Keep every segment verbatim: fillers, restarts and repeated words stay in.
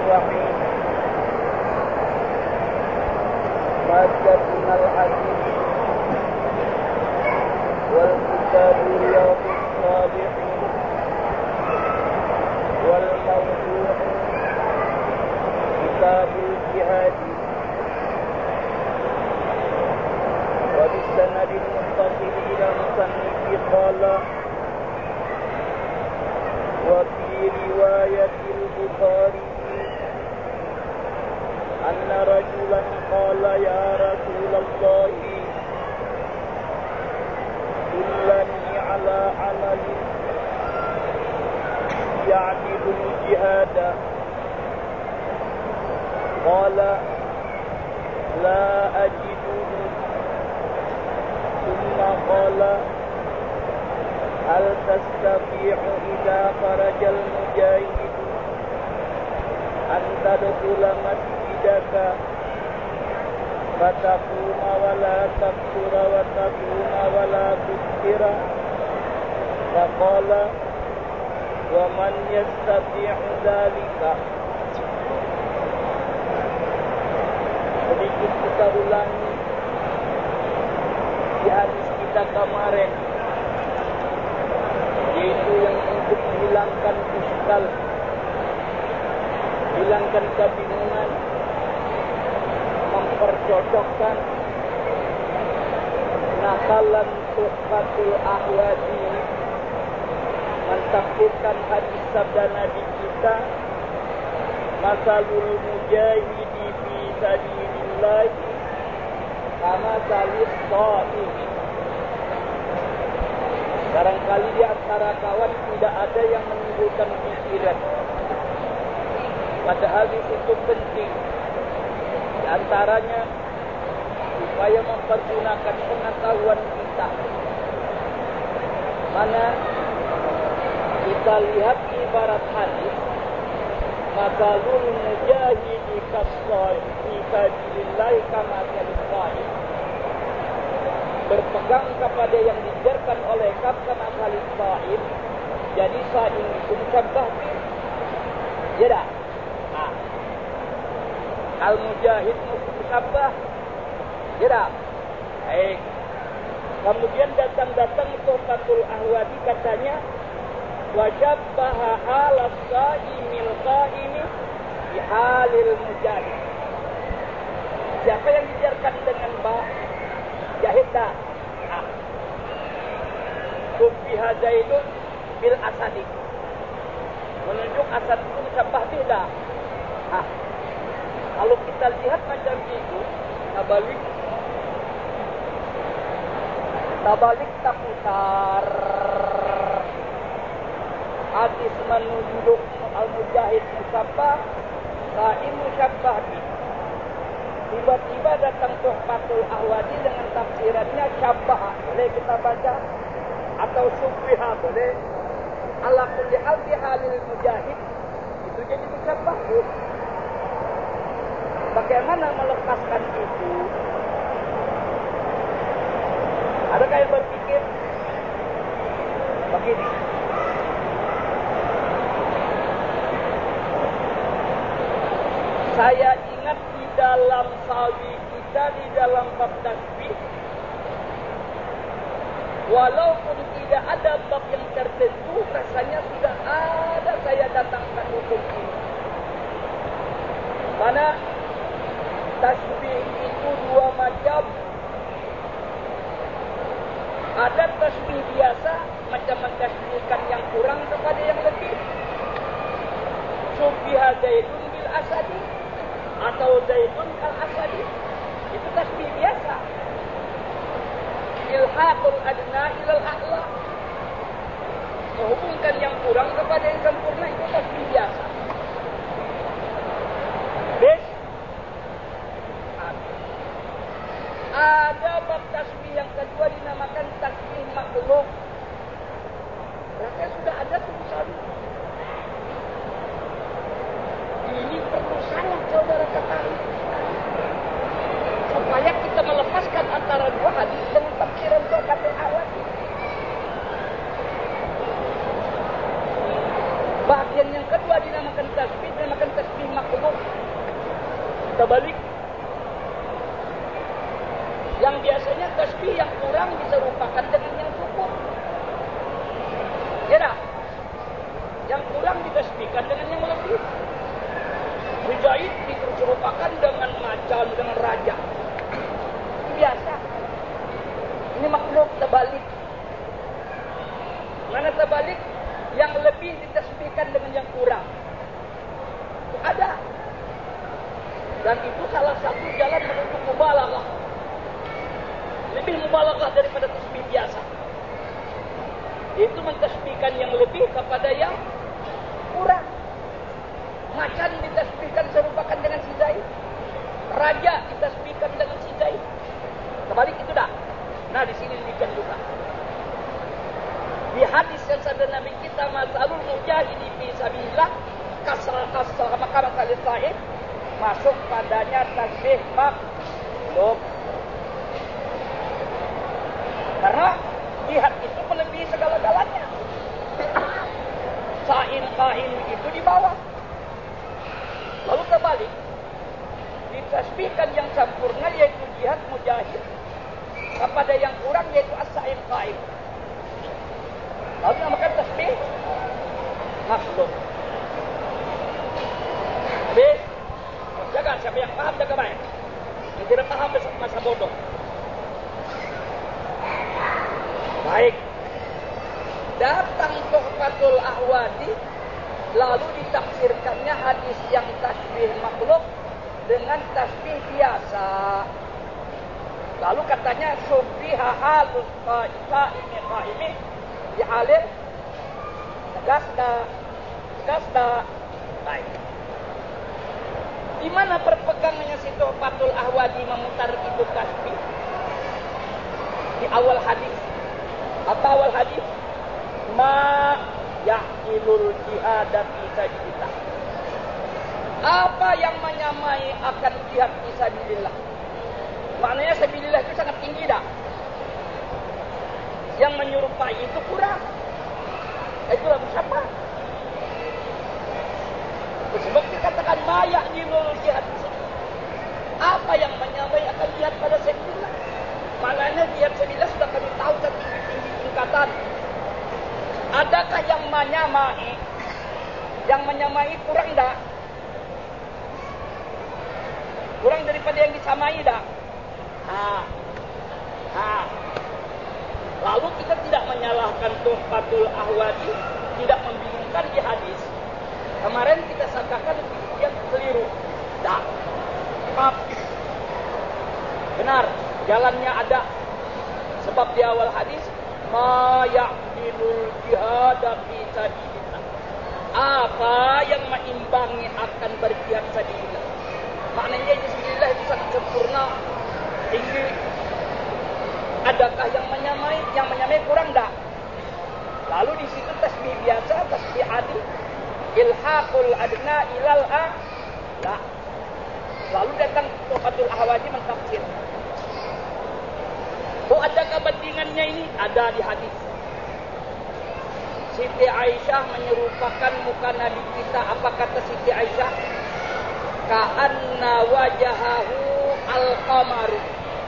الرحيم. مادتنا الحديث والكتاب رياض الصالحين والموضوع كتاب الجهاد وبالسند المتصل إلى المصنف قال: وفي رواية البخاري أن رجلا قال: يا رسول الله دلني على عمل يعدل الجهاد. قال: لا أجده. ثم قال: هل تستطيع إذا خرج المجاهد أن تدخل مسجدك فتقوم ولا تكثر وتقوم ولا تكثر؟ فقال: ومن يستطيع ذلك. Sedikit kita ulangi di hadis kita kemarin, yaitu yang untuk menghilangkan iskal, hilangkan kebingungan, mempercocokkan nakalan suhbatul ahwadi, mentafsirkan hadis sabda Nabi kita, masalul mujahidi fi sabilillah kama salis shaim. Barangkali di antara kawan tidak ada yang menimbulkan pikiran, padahal itu penting. Di antaranya supaya mempergunakan pengetahuan kita. Mana kita lihat ibarat hadis, masalul mujahidi kas-shaim fi sabilillah kama salis shaim. Berpegang kepada yang diajarkan oleh Kapten Khalid Said. Jadi Said itu musabbah ya dah. Nah. Al-Mujahid musabbah ya dah. Baik. Kemudian datang-datang Tuhfatul Ahwadi katanya wajabbaha halas saimil qaimi bi halil mujahid. Siapa yang diajarkan dengan ba Jahidah, ah, Subbiha Zaidun bil Asadi, menunjuk Asad itu musabbah tidak. Ah, kalau kita lihat macam itu, tabalik, tabalik tak putar. Hadis menunjuk al-mujahid musabbah, saim musabbah. Tiba-tiba datang Tuhfatul Ahwadi dengan tafsirannya syabbah, boleh kita baca, atau subbiha boleh. Ala kulli hal bi halil mujahid itu jadi musyabbah. Bagaimana melepaskan itu? Adakah yang berpikir begini? Saya ingat di dalam sawi kita, di dalam bab tasbih, walaupun tidak ada bab yang tertentu, rasanya sudah ada saya datangkan hukum ini. Mana tasbih itu dua macam. Ada tasbih biasa, macam mentasbihkan yang kurang kepada yang lebih. Subbiha Zaidun bil Asadi atau Zaidun kal Asadi, itu tasbih biasa. Ilhaqul adna ilal a'la, menghubungkan yang kurang kepada yang sempurna, itu tasbih biasa. Bes ada bab tasbih yang kedua dinamakan tasbih makhluk. Rasanya sudah ada tulisan. Ini perlu sangat saudara ketahui, supaya kita melepaskan antara dua hadis dengan tafsiran Tuhfatul Ahwadi. Bagian yang kedua dinamakan tasbih, dinamakan tasbih tasbih makhluk. Kita balik. Yang biasanya tasbih yang kurang diserupakan dengan yang cukup. Ya dah. Yang kurang ditasbihkan dengan yang lebih. Mujaid diserupakan dengan macan, dengan raja. Ini biasa. Ini makhluk terbalik. Mana terbalik? Yang lebih ditasbihkan dengan yang kurang. Ada. Dan itu salah satu jalan menuju mubalaghah. Lebih mubalaghah daripada tasbih biasa. Yaitu mentasbihkan yang lebih kepada yang kurang. Macan ditasbihkan serupakan dengan si Zaid. Raja ditasbihkan dengan si Zaid. Kebalik itu dah. Nah di sini demikian juga. Di hadis yang sabda Nabi kita, masalul mujahidi fi sabilillah kasra kasra maka kali sahih, masuk padanya tasbih makhluk. Karena jihad itu melebihi segala-galanya. Sa'in qaim itu di bawah. Lalu terbalik, ditasbihkan yang sempurna yaitu jihad mujahid kepada yang kurang yaitu as-sa'in qaim. Lalu namakan tasbih makhluk. Habis, jaga siapa yang paham jaga baik. Yang tidak paham besok masa bodoh. Baik. Datang Tuhfatul Ahwadi, lalu ditafsirkannya hadis yang tasbih makhluk dengan tasbih biasa. Lalu katanya subbiha halus qa'imi qa'imi dialir tegas dah, tegas dah. Baik. Di mana berpegangnya si Tuhfatul Ahwadi memutar itu tasbih? Di awal hadis. Apa awal hadis? Ma ya'ilul jihad fi sabilillah. Apa yang menyamai akan jihad fi sabilillah? Maknanya sabilillah itu sangat tinggi dah. Yang menyerupai itu kurang. Itulah siapa? Sebab dikatakan ma ya'ilul jihad. Apa yang menyamai akan jihad pada sabilillah? Maknanya jihad sabilillah sudah kami tahu tinggi-tinggi tingkatan. Adakah yang menyamai? Yang menyamai kurang dah? Kurang daripada yang disamai dah? Ha. Ha. Lalu kita tidak menyalahkan Tuhfatul Ahwadi, tidak membingungkan di hadis. Kemarin kita sangkakan dia keliru. Dah. Maaf. Benar, jalannya ada. Sebab di awal hadis ma ya'dilul jihad fi sabilillah. Apa yang meimbangi akan berjihad sabilillah? Maknanya sabilillah itu sangat sempurna, tinggi. Adakah yang menyamai? Yang menyamai kurang tak? Lalu di situ tasbih biasa, tasbih adil, ilhaqul adna ilal a. Tak. Lalu datang Tuhfatul Ahwadi mentafsir. Oh, adakah bandingannya ini? Ada di hadis. Siti Aisyah menyerupakan muka Nabi kita. Apa kata Siti Aisyah? Ka'anna wajahahu al-qamaru.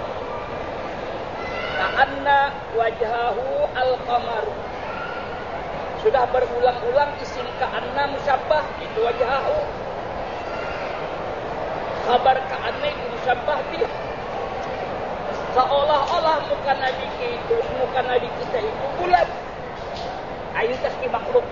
Ka'anna wajahahu al-qamaru. Sudah berulang-ulang isim ka'anna musyabbah. Itu wajahahu. Kabar ka'anna itu musyabbah bih. Seolah-olah muka Nabi itu, muka Nabi kita itu bulat. Ini tasbih makhluk.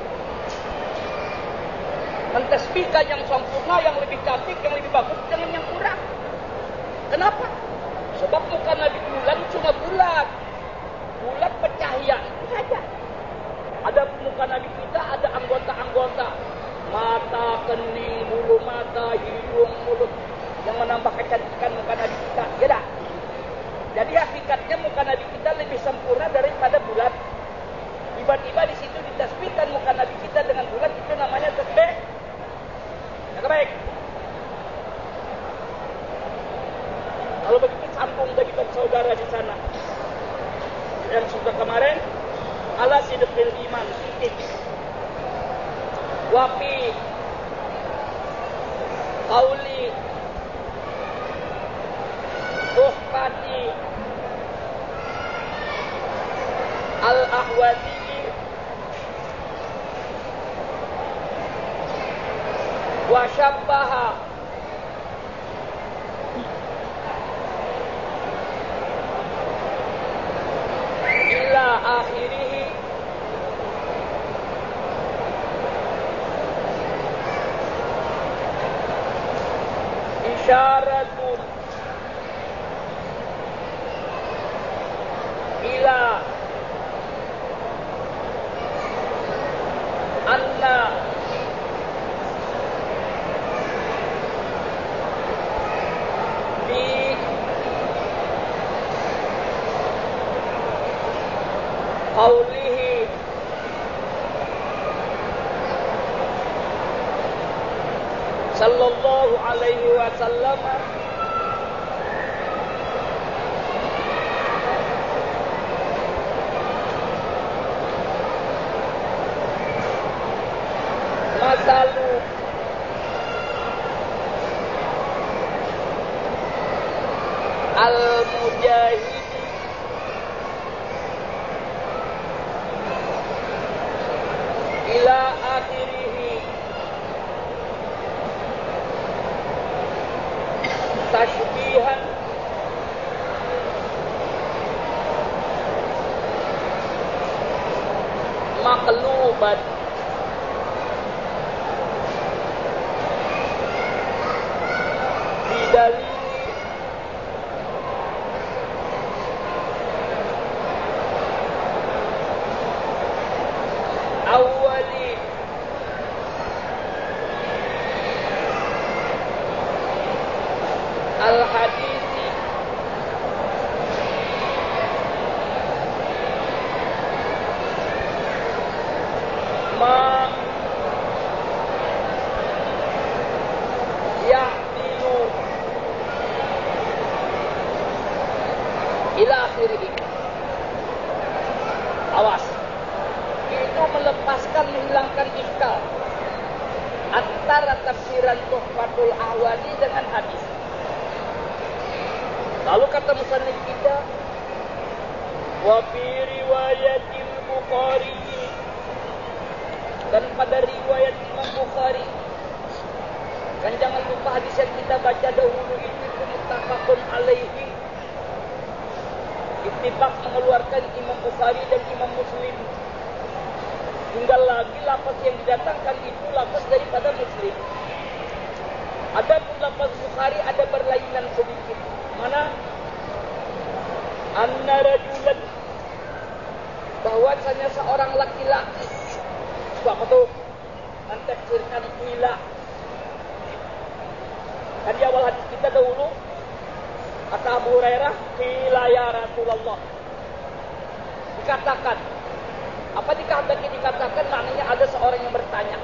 Mentasbihkan yang sempurna, yang lebih cantik, yang lebih bagus, dengan yang kurang. Kenapa? Sebab muka Nabi bulan cuma bulat. Bulat bercahaya itu saja. Ada muka Nabi kita, ada anggota-anggota. Mata, kening, bulu mata, hidung, mulut. Yang menambah kecantikan muka Nabi kita. Ya dah. Jadi hakikatnya muka Nabi kita lebih sempurna daripada bulat. Tiba-tiba di situ ditasbihkan muka Nabi kita dengan bulat, itu namanya tasbih. Yang baik. Kalau begitu sambung bagi saudara di sana. Yang sudah kemarin, ala sidqil iman, titik. Wafi qauli Tuhfati Al-Ahwazi wa syabbaha ila akhirih isyaratun ila anna bi qawlihi sallallahu alaihi wasallam masalu al-mujahid ila akhirih tashbihan maqlubat bidalil awali al-hadithi ma yahdilu ila akhirih. Awas, itu melepaskan, menghilangkan iskal antara tafsiran Tuhfatul Ahwazi dengan hadis. Lalu kata musannif kita, wa fi riwayatil Bukhari, dan pada riwayat Imam Bukhari. Dan jangan lupa hadis yang kita baca dahulu itu muttafaqun alaihi. Ittifaq mengeluarkan Imam Bukhari dan Imam Muslim. Tinggal lagi lafaz yang didatangkan itu lafaz daripada Muslim. Adapun lafaz Bukhari ada berlainan sedikit. Mana? Anna rajulan, bahwasanya seorang laki-laki. Apa tuh? Mentafsirkan ila. Kan di awal hadis kita dahulu kata Abu Hurairah, qila ya Rasulullah. Dikatakan. Apa dikatakan dikatakan maknanya ada seorang yang bertanya.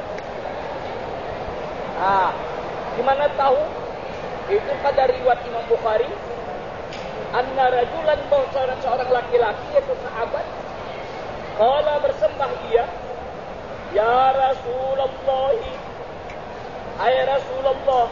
Ah, gimana tahu? Itu pada riwayat Imam Bukhari, anna rajulan, bahwa seorang laki-laki yaitu sahabat, qala bersembah dia, ya Rasulullah, ay Rasulullah,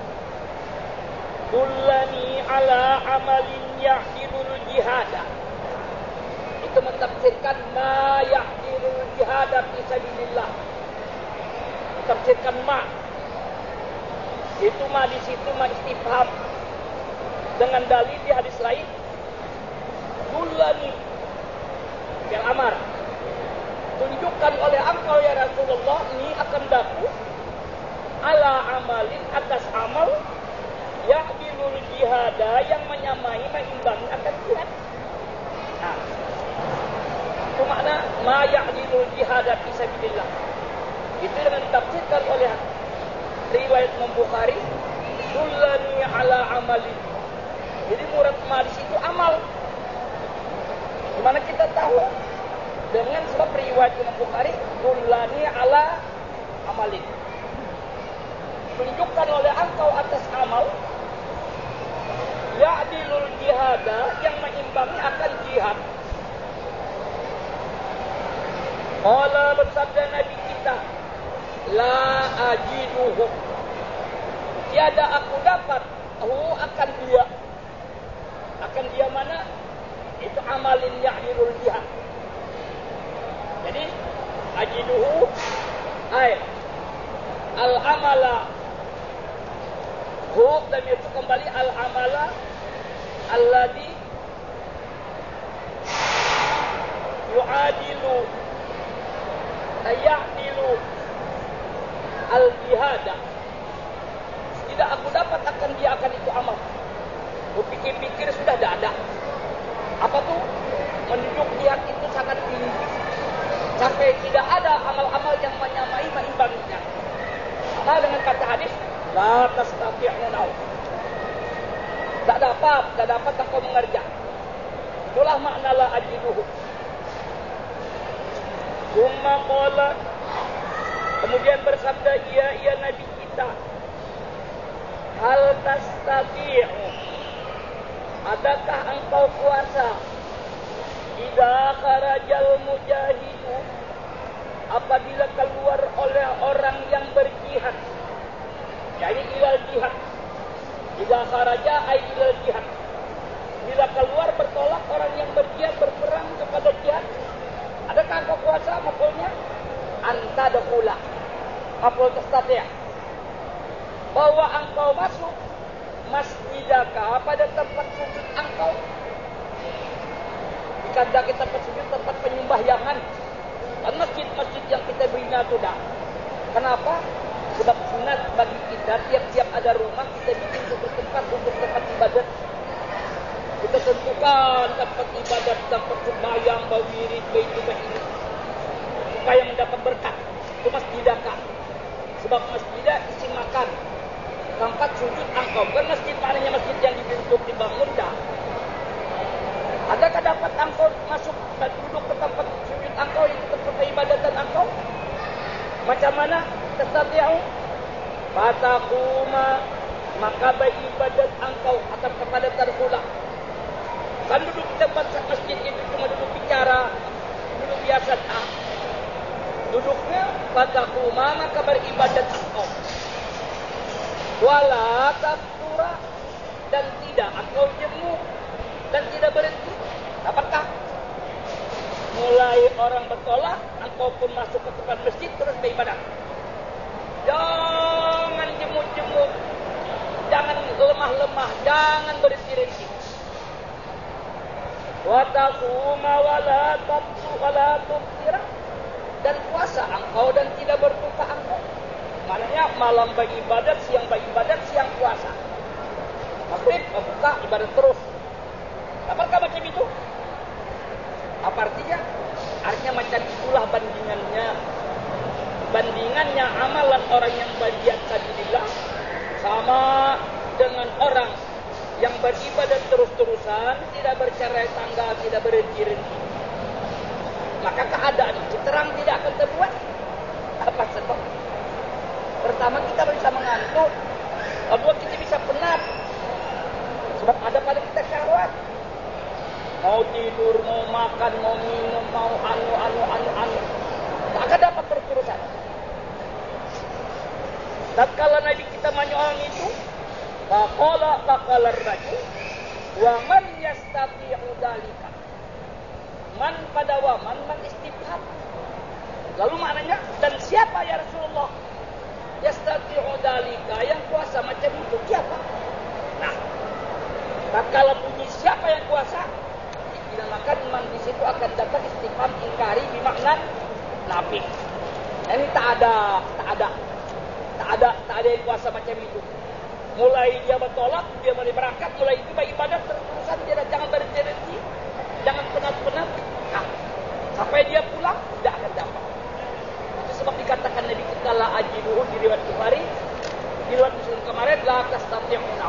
dullani ala amalin yahdilul jihada. Itu mentafsirkan ma yahdilul jihada fi sabilillah. Tafsirkan ma. Itu ma di situ ma istifham. Dengan dalil di hadis lain, dullani yang amar. Tunjukkan oleh engkau ya Rasulullah, ini akan daku ala amalin, atas amal yahdilul jihada, yang menyamai, mengimbangi akan jihad. Nah, itu makna ma yahdilul jihada fi sabilillah. Itu dengan ditafsirkan oleh riwayat Imam Bukhari, dullani ala amalin. Jadi murad ma di situ amal. Gimana kita tahu? Dengan sebab riwayat Imam Bukhari, dullani ala amalin. Tunjukkan oleh engkau atas amal ya'dilul jihada, yang mengimbangi akan jihad. Qala, bersabda Nabi kita, la ajiduhu, tiada aku dapat hu akan dia. Akan dia mana? Itu amalin ya'dirul jihad. Jadi ajiduhu ay al-amala hu, dan itu kembali al-amala alladhi yu'adilu ayadilu al-jihada. Tidak aku dapat akan dia akan itu amal. Kupikir-pikir sudah tidak ada. Apa tuh? Menunjuk jihad itu sangat tinggi. Sampai tidak ada amal-amal yang menyamai maimbangnya. Sama dengan kata hadis, la tastati'u nau. Tak dapat, tak dapat engkau mengerjakan. Itulah makna la ajiduhu. Summa qala, kemudian bersabda ia, ia Nabi kita, hal tastati'u, adakah engkau kuasa, idza kharajal mujahidu, apabila keluar oleh orang yang berjihad, yakni ilal jihad. Idza kharaja ay ilal jihad, bila keluar bertolak orang yang berjihad, berperang kepada jihad, adakah engkau kuasa? Maksudnya anta dakhula maf'ul tastati', bahwa engkau masuk masjidaka pada tempat sujud engkau. Dikata kita tempat sujud, tempat penyembahyangan, dan masjid-masjid yang kita bina itu dah. Kenapa? Sebab sunat bagi kita tiap-tiap ada rumah kita bikin satu tempat untuk tempat ibadat. Kita tentukan tempat ibadat, tempat sembahyang, bawirid, baitu ini, supaya mendapat berkat. Itu masjidaka. Sebab masjidah isi makan, tempat sujud engkau. Bukan masjid maknanya masjid yang dibentuk dibangun dah. Adakah dapat engkau masuk dan duduk ke tempat sujud engkau, itu tempat ibadatan engkau? Macam mana? Tastati'u fataquma, maka beribadat engkau atau kepada tadkhula. Kan duduk di tempat masjid itu cuma duduk bicara, duduk biasa. Ah. Duduknya fataquma, maka beribadat engkau. Wala taftura, dan tidak engkau jemu dan tidak berhenti. Apakah mulai orang bertolak, engkau pun masuk ke tempat masjid terus beribadah? Jangan jemu-jemu, jangan lemah-lemah, jangan berhenti-henti. Wa taquma wa la tabtu wa la tubtira, dan puasa engkau dan tidak berbuka engkau. Maknanya malam beribadat, siang beribadat, siang puasa. Maghrib membuka ibadat terus. Apakah macam itu? Apa artinya? Artinya macam itulah bandingannya. Bandingannya amalan orang yang berjihad sabilillah sama dengan orang yang beribadat terus-terusan, tidak bercerai tanggal, tidak berhenti-henti. Maka keadaan itu terang tidak akan terbuat. Apa sebab? Pertama, kita bisa mengantuk. Kedua, kita bisa penat. Sebab ada pada kita syahwat. Mau tidur, mau makan, mau minum, mau anu, anu, anu, anu. Tak akan dapat terus-terusan. Tatkala Nabi kita menyoal itu, faqala faqala ar-rajul wa man yastati'u dzalika. Man pada wa man man istifham. Lalu maknanya, dan siapa ya Rasulullah? Yastati'u dzalika, yang kuasa macam itu siapa? Nah, tatkala bunyi siapa yang kuasa, dinamakan man di situ akan dapat istifham ingkari bermakna nafi. Ini tak ada, tak ada. Tak ada, tak ada yang kuasa macam itu. Mulai dia bertolak, dia mulai berangkat, mulai itu beribadat terus-terusan, dia jangan berhenti, jangan penat-penat. Nah, sampai dia pulang, tidak akan dapat. Itu sebab dikatakan Nabi kita la ajiduhu di riwayat Bukhari, di riwayat Muslim kemarin, la tastati'u nau.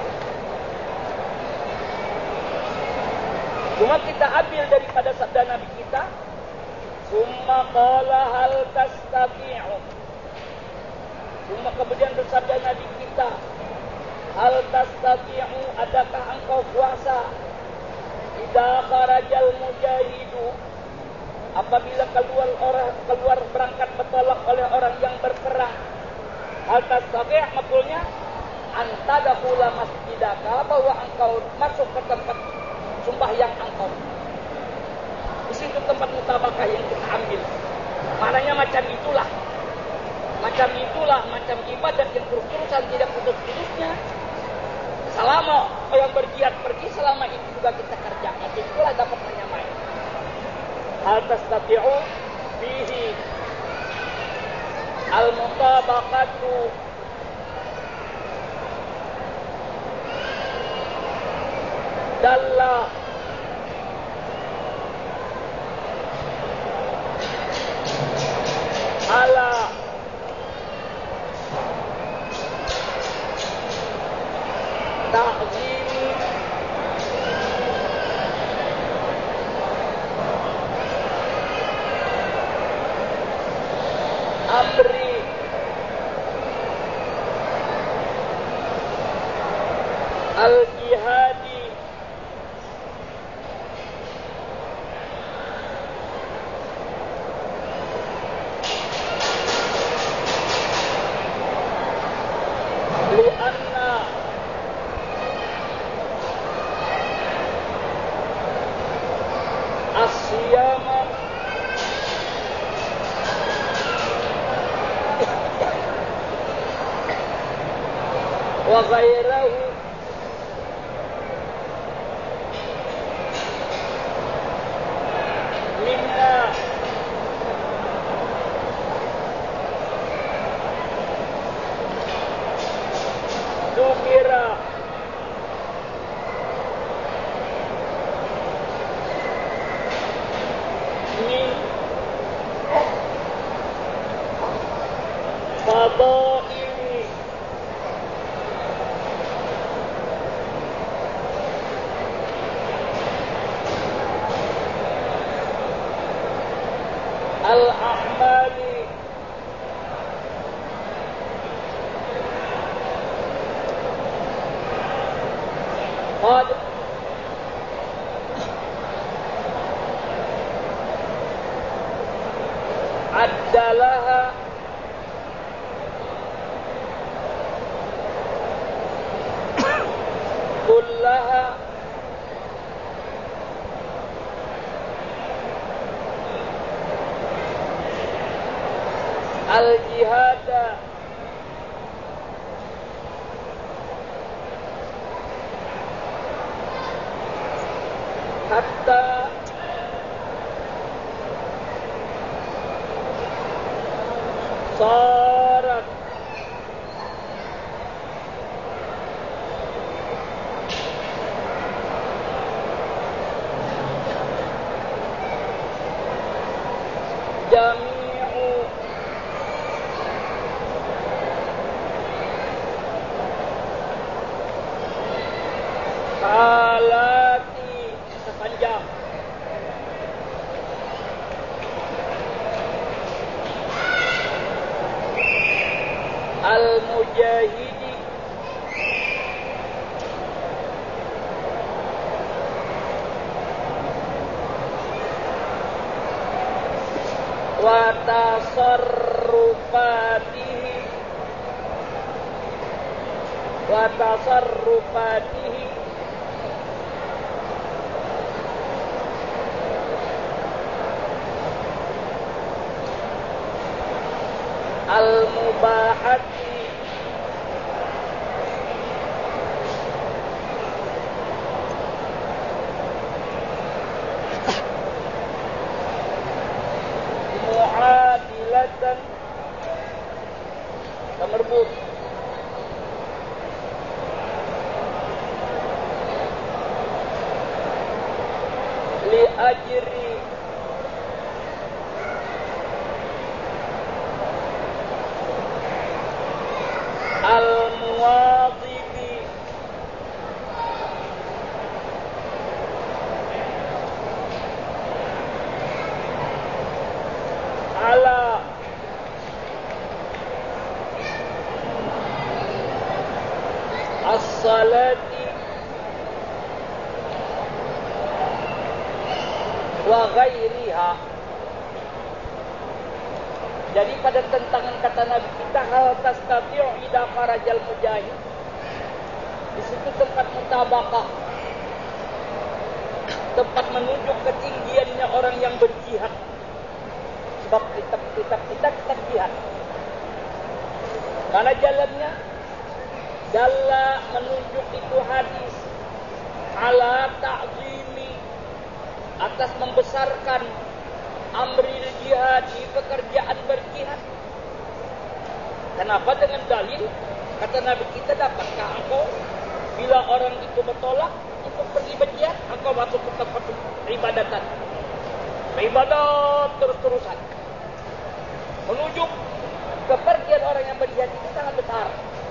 Cuma kita ambil daripada sabda Nabi kita, summa qala hal tastati'u. Cuma kemudian bersabda Nabi kita, hal tastati'u, adakah engkau kuasa, idza kharajal mujahidu, apabila keluar orang keluar berangkat bertolak oleh orang yang berperang. Hal tastati', maksudnya antadakhula masjidaka, bahwa engkau masuk ke tempat sembahyang engkau. Di situ tempat mutabakah yang kita ambil. Maknanya macam itulah. Macam itulah, macam ibadat yang terus-terusan tidak putus-putusnya. Selama yang berjihad pergi, selama itu juga kita kerjakan. Itulah dapat menyamai. Hal tastati'u fihi al-mutabaqatu dalla ala ta'zim amri al-jihadi li'anna as-siyama wa ghairahu minna dukira min fadaili al-a'mali qad addalaha kullaha al-jihada hatta sarat jami'u halati sepanjang al-mujahidi wa tasarrufatihi wa tasarrufatihi al-mubahati mu'adilatan merebut li ajri al-muwadhibi ala as-salati wa ghairiha. Jadi pada tentangan kata Nabi kita, hal tastati'u idza kharajal mujahid, Di situ tempat mutabakah, tempat menunjuk ketinggiannya orang yang berjihad. Sebab kitab-kitab kita kitab jihad. Mana jalannya? Dalla menunjuk itu hadis ala ta'zimi, atas membesarkan amril jihad, di pekerjaan berjihad. Kenapa? Dengan dalil kata Nabi kita, dapatkah engkau bila orang itu bertolak untuk pergi berjihad, engkau masuk ke tempat ibadatan, ibadat terus-terusan. Menuju kepergian orang yang berjihad itu sangat besar.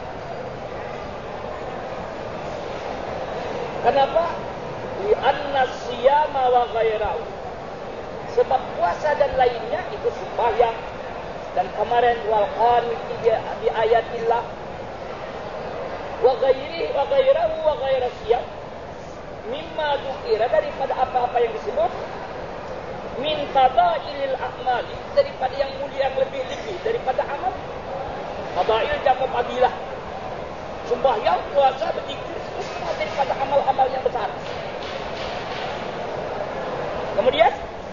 Kenapa? Li'anna siyama wa ghairahu. Sebab puasa dan lainnya itu sembahyang. Dan kemarin wal qaniti di ayatillah wa ghairihi wa ghairahu wa ghaira siyam mimma dzukira, daripada apa-apa yang disebut min fadailil a'mali, daripada yang mulia, yang lebih-lebih daripada amal. Fadail jamu fadilah. Sembahyang, puasa, berzikir semua daripada amal-amal yang besar. Kemudian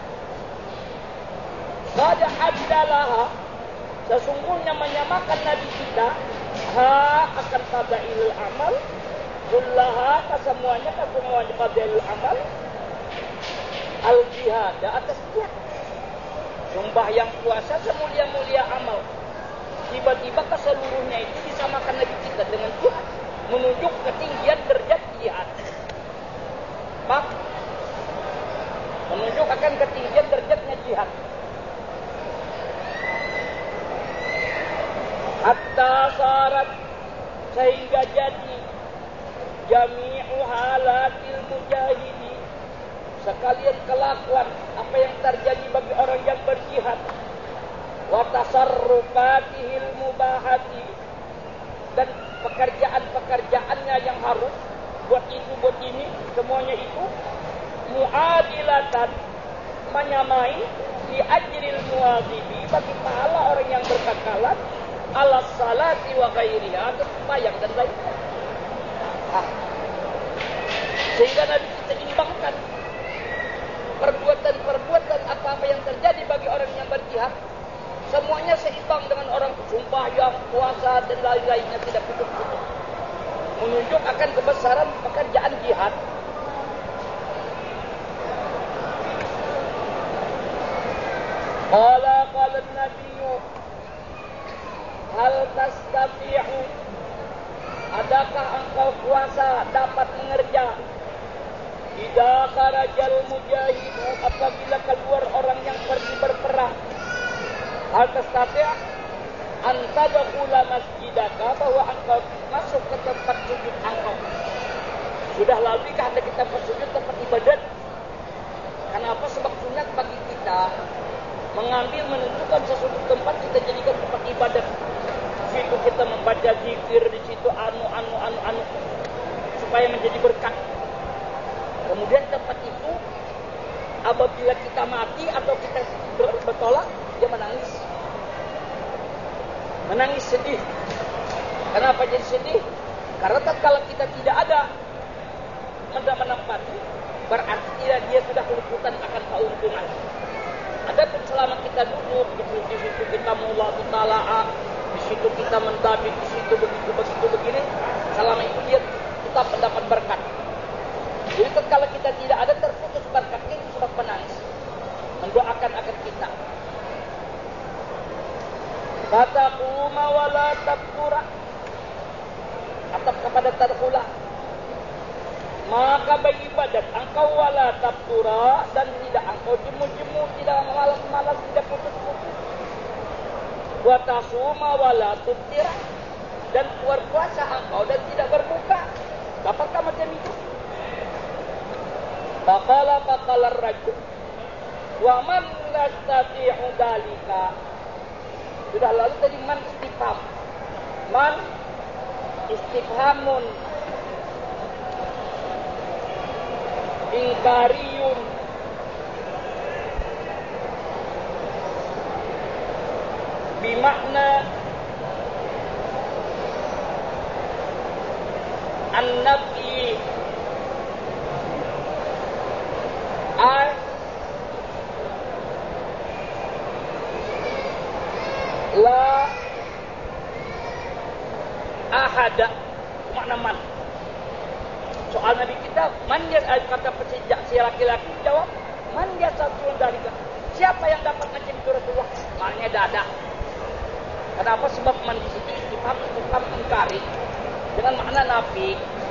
qad haddalaha, sesungguhnya menyamakan Nabi kita ha akan fadailul amal kullaha, kesemuanya kesemuanya fadailul amal al jihad, atas jihad. Sembahyang, puasa semulia-mulia amal, tiba-tiba keseluruhnya itu disamakan Nabi kita dengan jihad, menunjuk ketinggian derajat jihad. Pak, menunjuk akan ketinggian derajatnya jihad. Hatta sarat, sehingga jadi jami'u halatil mujahidi, sekalian kelakuan apa yang terjadi bagi orang yang berjihad, wa tasarrufatihil mubahati, dan pekerjaan-pekerjaannya yang harus buat itu buat ini, semuanya itu muadilatan, menyamai di ajril muwazibi, bagi pahala orang yang berkekalan ala salati wa ghairiha, atau sembahyang dan lainnya. Ah. Sehingga Nabi kita imbangkan perbuatan-perbuatan apa-apa yang terjadi bagi orang yang berjihad, semuanya seimbang dengan orang sembahyang, puasa dan lain-lainnya, tidak putus-putus. Menunjuk akan kebesaran pekerjaan jihad. Qala qala an-nabiyyu hal tastati'u, adakah engkau kuasa dapat mengerja idza kharajal mujahidu, apabila keluar orang yang pergi berperang. Hal tastati' an tadkhula masjidaka, bahwa engkau masuk ke tempat sujud engkau. Sudah lalukah Anda kita bersujud tempat ibadat? Kenapa? Sebab sunat bagi kita mengambil, menentukan sesuatu tempat kita jadikan tempat ibadat. Di situ kita membaca zikir, di situ anu anu anu anu supaya menjadi berkat. Kemudian tempat itu apabila kita mati atau kita bertolak, dia menangis. Menangis sedih. Kenapa jadi sedih? Karena tatkala kita tidak ada menempati, berarti dia sudah keluputan akan keuntungan. Adapun selama kita duduk di situ, di situ kita mullah ta'ala, di situ kita mentabik, di situ begitu begitu begini, selama itu dia tetap mendapat berkat. Jadi tatkala kita tidak ada, terputus berkatnya, itu sebab menangis, mendoakan akan kita. Fataquma wala tabtura, atap kepada tadkhula, maka beribadat engkau wala tabtura, dan tidak engkau jemu-jemu, tidak malas-malas, tidak putus-putus. Wa tasuma wala tuftira, dan berpuasa engkau dan tidak berbuka. Dapatkah macam itu? Faqala faqala ar-rajul wa man yastati'u dalika. Sudah lalu tadi man istifham. Man istifhamun ingkariyun, bimakna An-nafi ay la ahada, makna man. Soal Nabi kita, man dia kata pesijak si laki-laki jawab, man dia satu dari siapa yang dapat macam itu Rasulullah? Maknanya dada. Kenapa? Sebab man di situ istifham istifham ingkari dengan makna nafi.